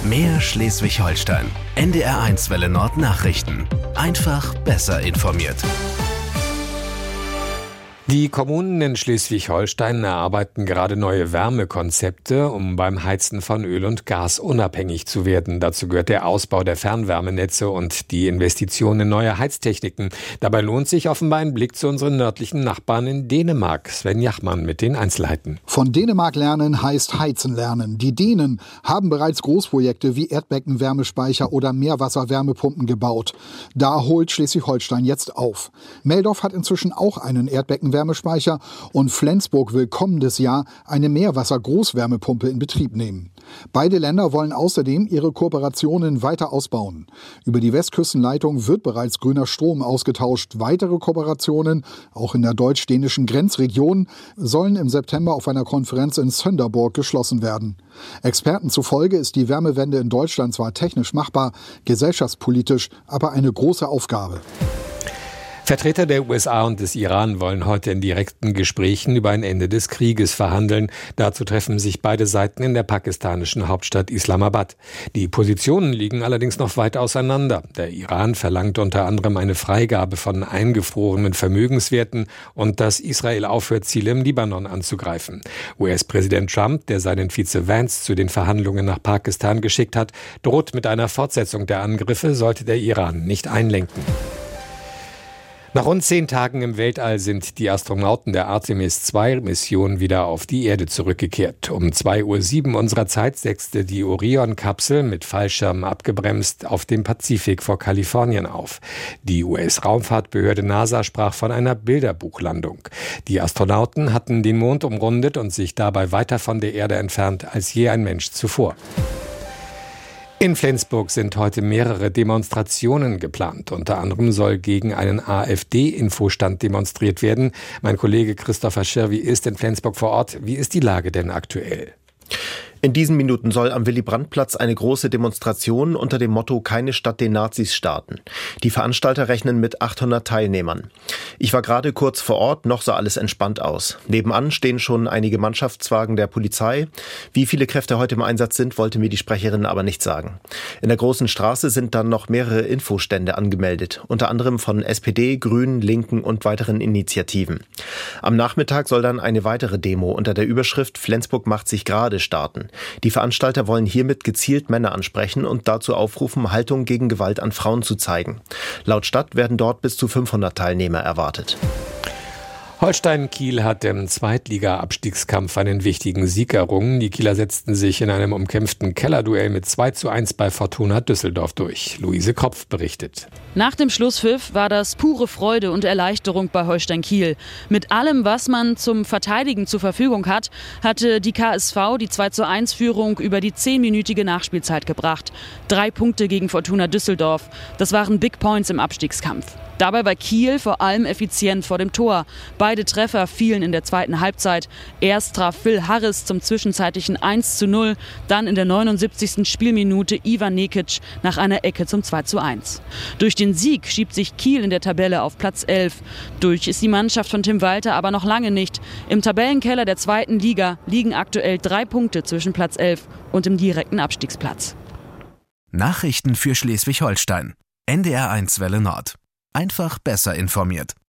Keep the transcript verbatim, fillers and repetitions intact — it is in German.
Mehr Schleswig-Holstein. N D R eins Welle Nord Nachrichten. Einfach besser informiert. Die Kommunen in Schleswig-Holstein erarbeiten gerade neue Wärmekonzepte, um beim Heizen von Öl und Gas unabhängig zu werden. Dazu gehört der Ausbau der Fernwärmenetze und die Investition in neue Heiztechniken. Dabei lohnt sich offenbar ein Blick zu unseren nördlichen Nachbarn in Dänemark. Sven Jachmann mit den Einzelheiten. Von Dänemark lernen heißt heizen lernen. Die Dänen haben bereits Großprojekte wie Erdbeckenwärmespeicher oder Meerwasserwärmepumpen gebaut. Da holt Schleswig-Holstein jetzt auf. Meldorf hat inzwischen auch einen Erdbeckenwärmespeicher und Flensburg will kommendes Jahr eine Meerwasser-Großwärmepumpe in Betrieb nehmen. Beide Länder wollen außerdem ihre Kooperationen weiter ausbauen. Über die Westküstenleitung wird bereits grüner Strom ausgetauscht. Weitere Kooperationen, auch in der deutsch-dänischen Grenzregion, sollen im September auf einer Konferenz in Sønderborg geschlossen werden. Experten zufolge ist die Wärmewende in Deutschland zwar technisch machbar, gesellschaftspolitisch aber eine große Aufgabe. Vertreter der U S A und des Iran wollen heute in direkten Gesprächen über ein Ende des Krieges verhandeln. Dazu treffen sich beide Seiten in der pakistanischen Hauptstadt Islamabad. Die Positionen liegen allerdings noch weit auseinander. Der Iran verlangt unter anderem eine Freigabe von eingefrorenen Vermögenswerten und dass Israel aufhört, Ziele im Libanon anzugreifen. U S-Präsident Trump, der seinen Vize Vance zu den Verhandlungen nach Pakistan geschickt hat, droht mit einer Fortsetzung der Angriffe, sollte der Iran nicht einlenken. Nach rund zehn Tagen im Weltall sind die Astronauten der Artemis zwei Mission wieder auf die Erde zurückgekehrt. Um zwei Uhr sieben unserer Zeit setzte die Orion-Kapsel mit Fallschirm abgebremst auf dem Pazifik vor Kalifornien auf. Die U S-Raumfahrtbehörde NASA sprach von einer Bilderbuchlandung. Die Astronauten hatten den Mond umrundet und sich dabei weiter von der Erde entfernt als je ein Mensch zuvor. In Flensburg sind heute mehrere Demonstrationen geplant. Unter anderem soll gegen einen AfD-Infostand demonstriert werden. Mein Kollege Christopher Schirwi ist in Flensburg vor Ort. Wie ist die Lage denn aktuell? In diesen Minuten soll am Willy-Brandt-Platz eine große Demonstration unter dem Motto »Keine Stadt den Nazis« starten. Die Veranstalter rechnen mit achthundert Teilnehmern. Ich war gerade kurz vor Ort, noch sah alles entspannt aus. Nebenan stehen schon einige Mannschaftswagen der Polizei. Wie viele Kräfte heute im Einsatz sind, wollte mir die Sprecherin aber nicht sagen. In der großen Straße sind dann noch mehrere Infostände angemeldet, unter anderem von S P D, Grünen, Linken und weiteren Initiativen. Am Nachmittag soll dann eine weitere Demo unter der Überschrift »Flensburg macht sich gerade« starten. Die Veranstalter wollen hiermit gezielt Männer ansprechen und dazu aufrufen, Haltung gegen Gewalt an Frauen zu zeigen. Laut Stadt werden dort bis zu fünfhundert Teilnehmer erwartet. Holstein Kiel hat im Zweitliga-Abstiegskampf einen wichtigen Sieg errungen. Die Kieler setzten sich in einem umkämpften Kellerduell mit zwei zu eins bei Fortuna Düsseldorf durch. Luise Kropf berichtet. Nach dem Schlusspfiff war das pure Freude und Erleichterung bei Holstein Kiel. Mit allem, was man zum Verteidigen zur Verfügung hat, hatte die K S V die zwei zu eins Führung über die zehnminütige Nachspielzeit gebracht. Drei Punkte gegen Fortuna Düsseldorf. Das waren Big Points im Abstiegskampf. Dabei war Kiel vor allem effizient vor dem Tor. Beide Treffer fielen in der zweiten Halbzeit. Erst traf Phil Harris zum zwischenzeitlichen eins zu null, dann in der neunundsiebzigsten Spielminute Ivan Nekic nach einer Ecke zum zwei zu eins. Durch den Sieg schiebt sich Kiel in der Tabelle auf Platz elf. Durch ist die Mannschaft von Tim Walter aber noch lange nicht. Im Tabellenkeller der zweiten Liga liegen aktuell drei Punkte zwischen Platz elf und dem direkten Abstiegsplatz. Nachrichten für Schleswig-Holstein. N D R eins Welle Nord. Einfach besser informiert.